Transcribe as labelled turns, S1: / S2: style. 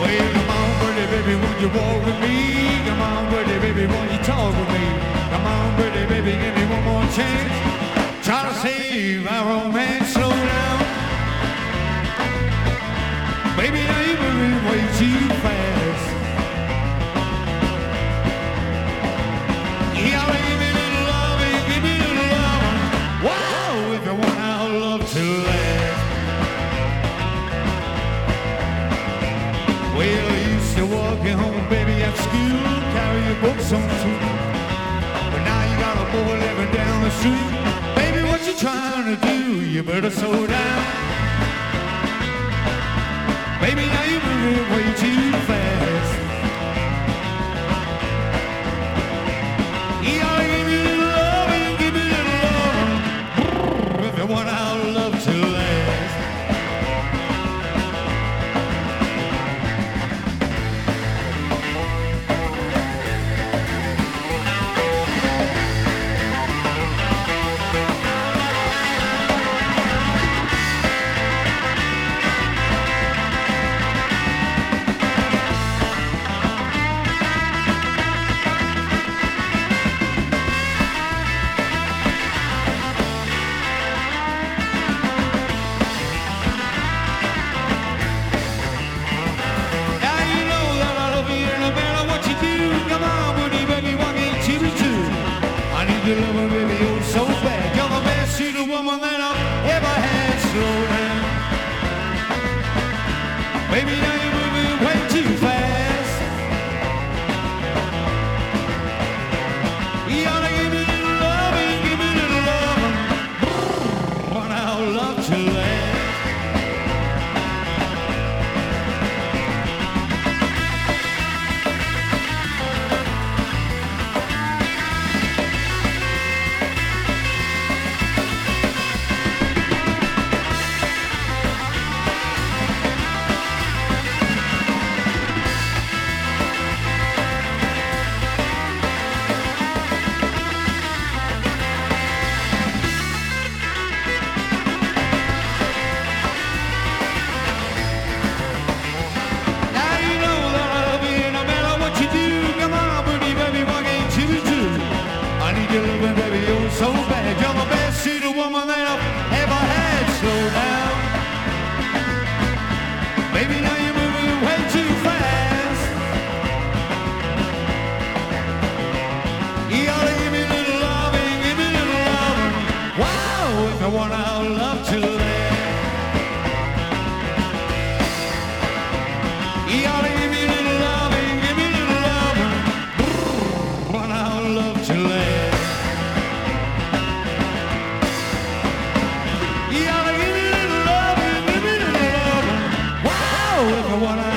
S1: Well, come on, pretty baby, won't you walk with me? Come on, pretty baby, won't you talk with me? Come on, pretty baby, give me one more chance. Try to save our romance, slow down. Baby, now you're moving way too fast. Yeah, give me a little loving, give me a little loving. Wow, if you want our love to last. Well, I used to walk you home, baby, at school, carry your books on too. But now you got a boy living down the street. Baby, what you trying to do? You better slow down. Baby, now you're moving way too fast. You gotta give me a little loving, give me a little loving. If you want our love to last. You love her, baby, oh so bad. You're the best sweet woman that I've ever had. Slow down, baby, now you're moving way too fast. You gotta give me a little loving, give me a little loving. Want our love to last. You love me, baby, you're so bad. You're the best sweet woman that I've ever had. Slow down, baby, now you're moving way too fast. You gotta give me a little loving, give me a little loving. Wow, if I want our love to last. You gotta give me a little loving, give me a little loving. Want our love to last. What